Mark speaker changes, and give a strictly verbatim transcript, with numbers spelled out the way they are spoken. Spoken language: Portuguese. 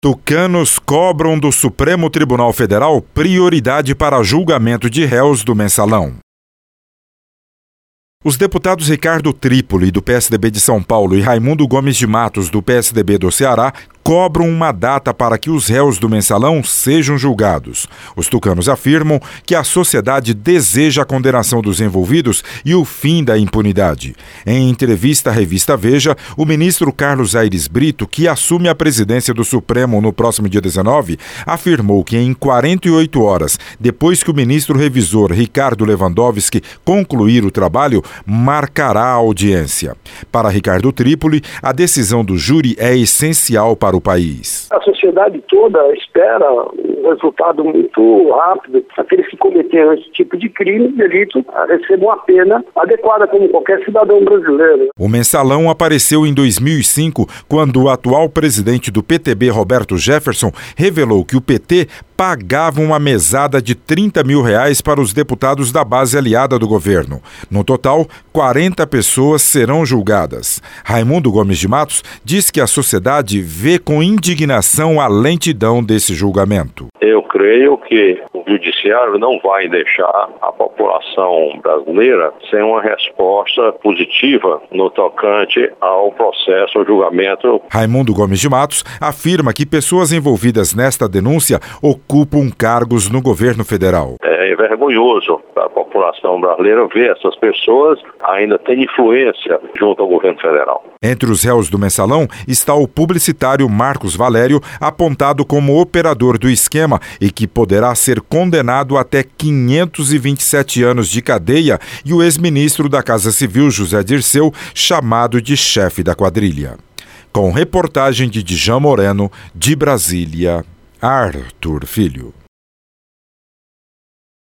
Speaker 1: Tucanos cobram do Supremo Tribunal Federal prioridade para julgamento de réus do Mensalão. Os deputados Ricardo Trípoli, do P S D B de São Paulo, e Raimundo Gomes de Matos, do P S D B do Ceará, cobram uma data para que os réus do Mensalão sejam julgados. Os tucanos afirmam que a sociedade deseja a condenação dos envolvidos e o fim da impunidade. Em entrevista à revista Veja, o ministro Carlos Aires Brito, que assume a presidência do Supremo no próximo dia dezenove, afirmou que em quarenta e oito horas, depois que o ministro revisor Ricardo Lewandowski concluir o trabalho, marcará a audiência. Para Ricardo Trípoli, a decisão do júri é essencial para o país.
Speaker 2: A sociedade toda espera um resultado muito rápido. Aqueles que cometeram esse tipo de crime, delito, recebam a pena adequada como qualquer cidadão brasileiro.
Speaker 1: O Mensalão apareceu em dois mil e cinco, quando o atual presidente do P T B, Roberto Jefferson, revelou que o P T pagava uma mesada de trinta mil reais para os deputados da base aliada do governo. No total, quarenta pessoas serão julgadas. Raimundo Gomes de Matos diz que a sociedade vê com indignação a lentidão desse julgamento.
Speaker 3: Eu creio que o judiciário não vai deixar a população brasileira sem uma resposta positiva no tocante ao processo, ao julgamento.
Speaker 1: Raimundo Gomes de Matos afirma que pessoas envolvidas nesta denúncia ocupam cargos no governo federal.
Speaker 3: É vergonhoso para a população brasileira ver essas pessoas ainda têm influência junto ao governo federal.
Speaker 1: Entre os réus do Mensalão está o publicitário Marcos Valério, apontado como operador do esquema e que poderá ser condenado até quinhentos e vinte e sete anos de cadeia, e o ex-ministro da Casa Civil, José Dirceu, chamado de chefe da quadrilha. Com reportagem de Djan Moreno, de Brasília, Arthur Filho.